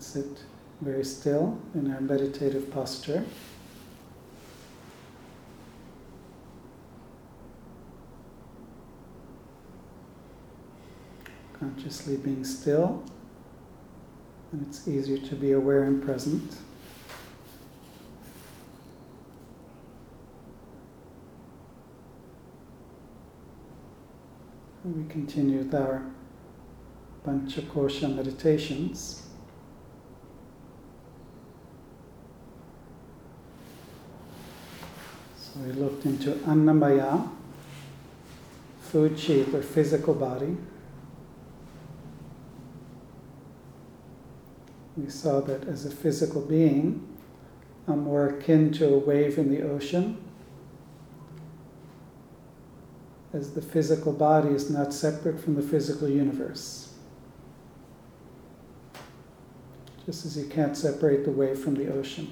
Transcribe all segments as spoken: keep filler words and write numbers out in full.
sit very still in our meditative posture. Consciously being still, and it's easier to be aware and present. And we continue with our Panchakosha meditations. So we looked into Annamaya, food sheath or physical body. We saw that as a physical being, I'm more akin to a wave in the ocean, as the physical body is not separate from the physical universe. Just as you can't separate the wave from the ocean.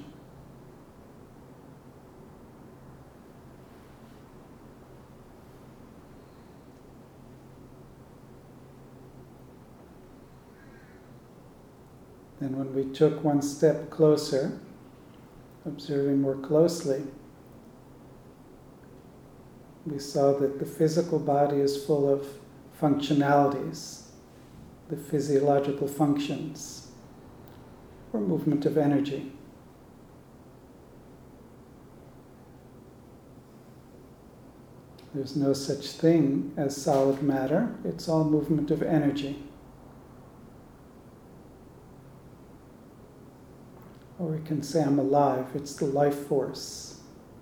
Then when we took one step closer, observing more closely, we saw that the physical body is full of functionalities, the physiological functions, or movement of energy. There's no such thing as solid matter, it's all movement of energy. Or we can say I'm alive, it's the life force.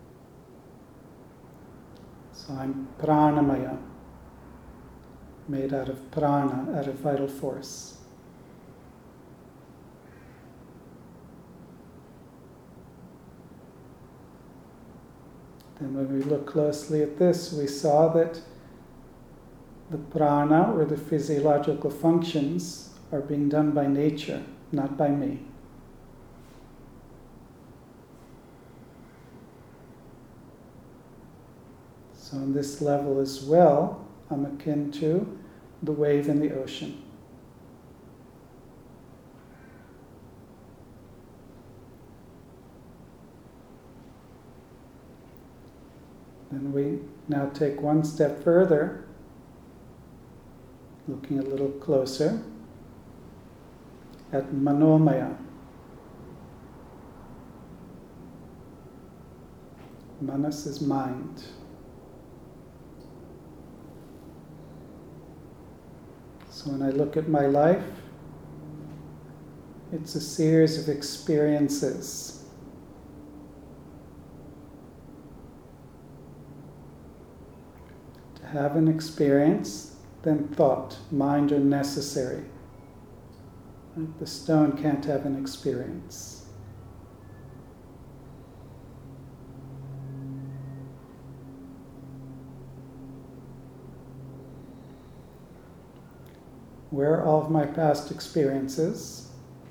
So I'm pranamaya, made out of prana, out of vital force. Then when we look closely at this, we saw that the prana, or the physiological functions, are being done by nature, not by me. So on this level as well, I'm akin to the wave in the ocean. Then we now take one step further, looking a little closer at Manomaya. Manas is mind. So when I look at my life, it's a series of experiences. To have an experience, then thought, mind are necessary. Right? The stone can't have an experience. Where are all of my past experiences?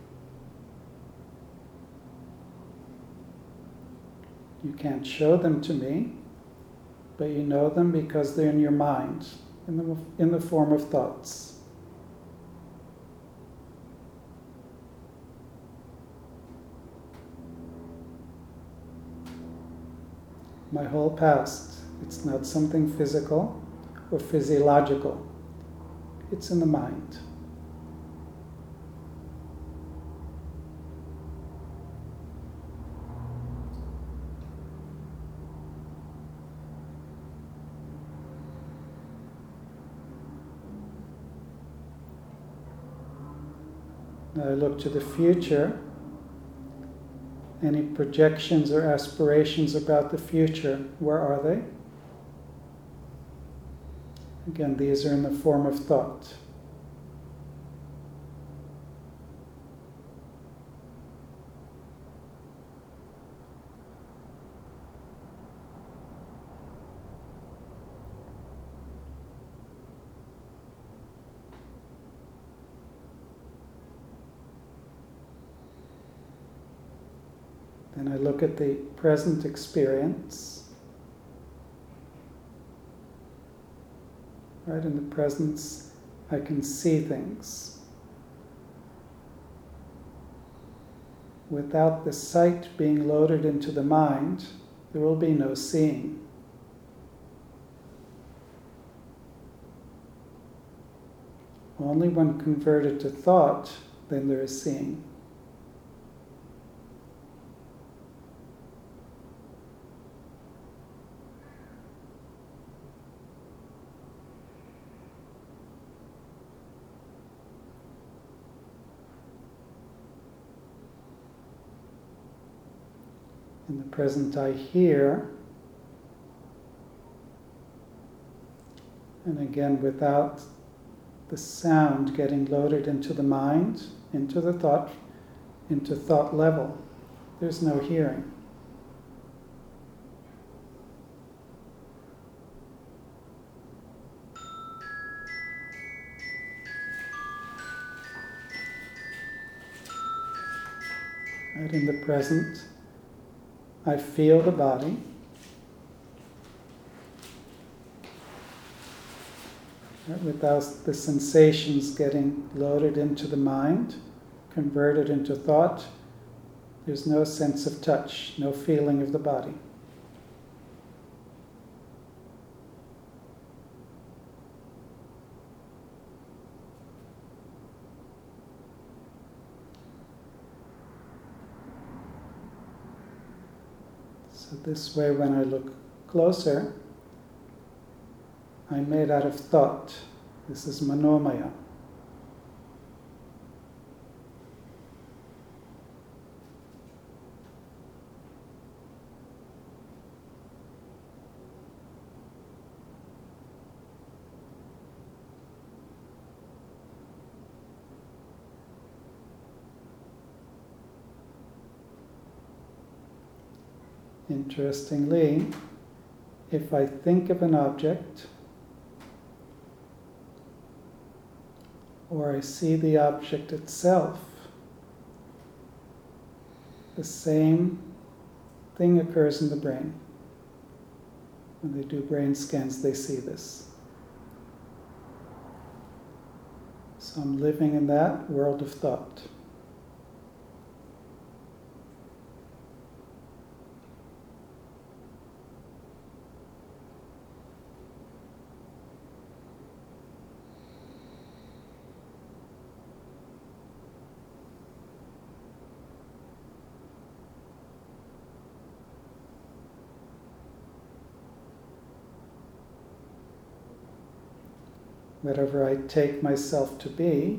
You can't show them to me, but you know them because they're in your mind, in the, in the form of thoughts. My whole past, it's not something physical or physiological. It's in the mind. Now I look to the future. Any projections or aspirations about the future, where are they? Again, these are in the form of thought. Then I look at the present experience. Right, in the presence, I can see things. without the sight being loaded into the mind, there will be no seeing. Only when converted to thought, then there is seeing. In the present, I hear, and again, without the sound getting loaded into the mind, into the thought, into thought level, there's no hearing. Right, in the present, I feel the body. Right, without the sensations getting loaded into the mind, converted into thought, there's no sense of touch, no feeling of the body. So this way, when I look closer, I'm made out of thought. This is manomaya. Interestingly, if I think of an object, or I see the object itself, the same thing occurs in the brain. When they do brain scans, they see this. So I'm living in that world of thought. Whatever I take myself to be,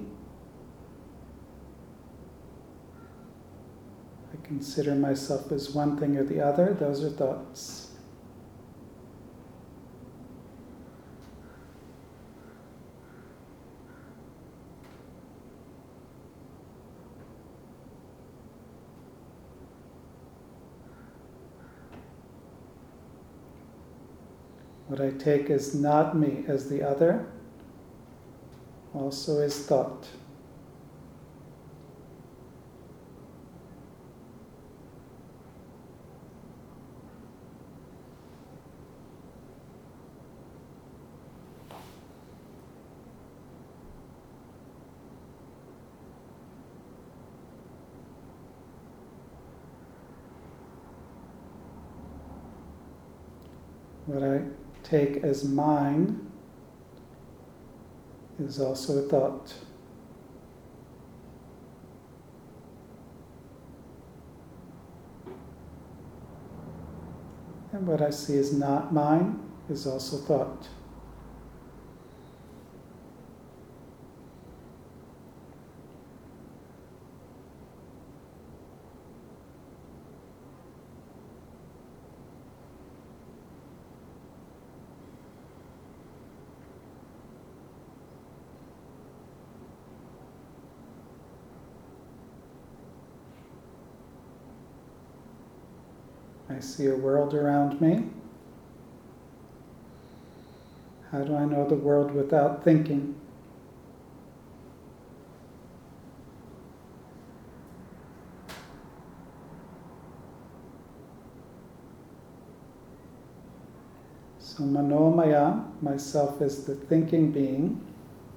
I consider myself as one thing or the other, those are thoughts. What I take as not me, as the other, also is thought. What I take as mine is also a thought. And what I see as not mine is also thought. I see a world around me. How do I know the world without thinking? So manomaya, myself as the thinking being,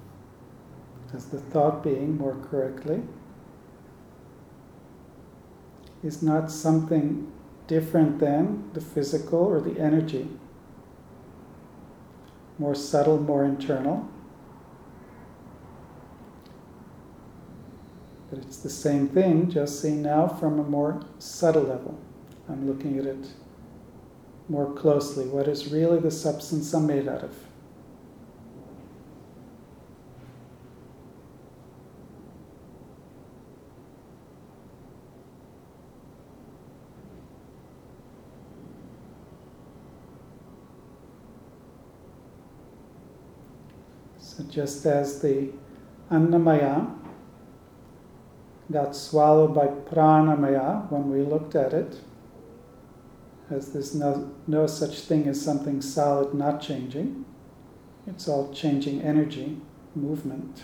as the thought being more correctly. is not something different than the physical or the energy. More subtle, more internal. But it's the same thing, just seen now from a more subtle level. I'm looking at it more closely. What is really the substance I'm made out of? So just as the Annamaya got swallowed by Pranamaya when we looked at it, as there's no, no such thing as something solid not changing. It's all changing energy, movement.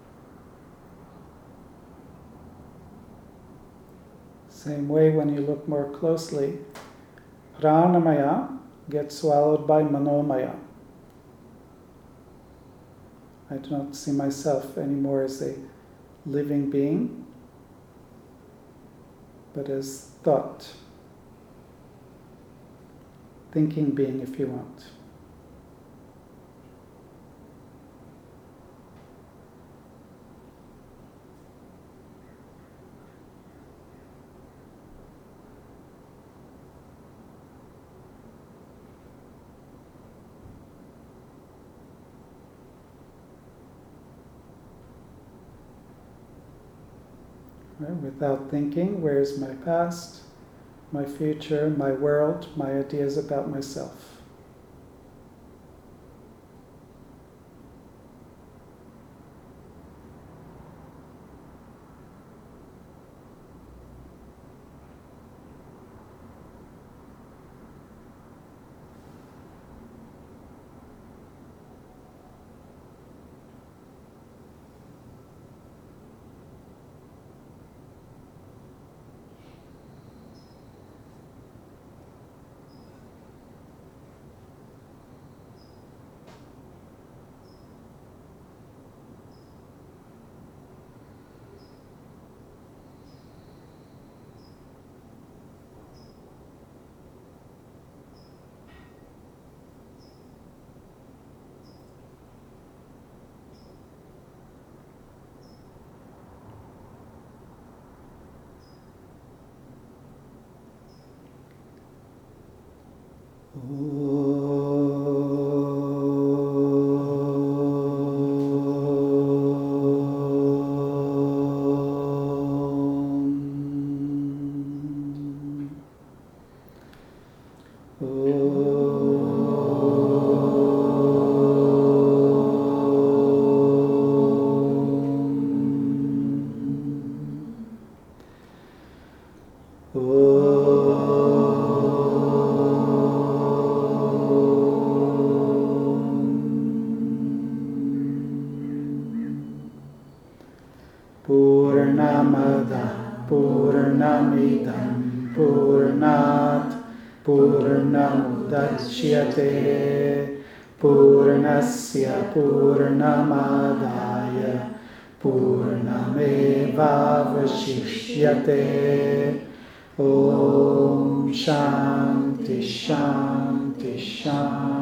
Same way when you look more closely, Pranamaya gets swallowed by Manomaya. I don't see myself anymore as a living being, but as thought. Thinking being, if you want. Right? Without thinking, where's my past, my future, my world, my ideas about myself? Purnamada Purnamidam Purnat Purnamudachyate Purnasya Purnamadaya Purnamevavashishyate. Om Shanti Shanti Shanti.